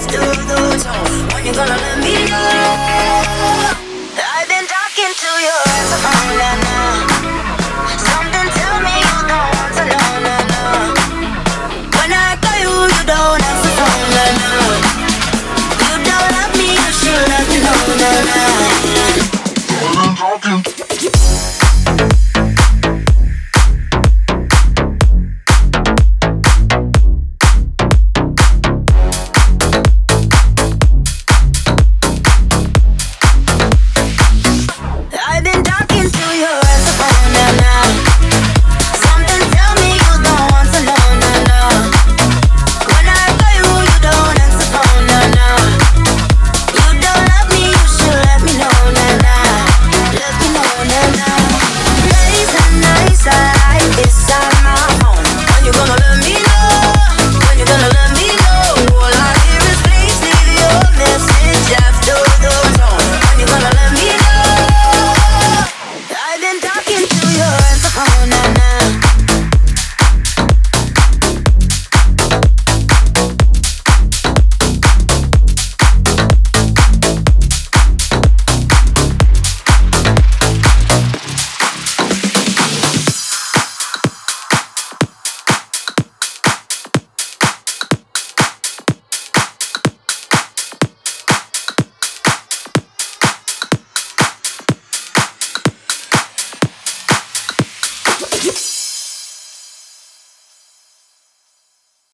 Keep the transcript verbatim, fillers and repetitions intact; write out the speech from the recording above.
to the tone. When you gonna let me go? I've been talking to your ass all night now. Something tell me you don't want to know, no, no. When I call you, you don't answer phone, no, no. You don't love me, you should let me know, no, no. I've been talking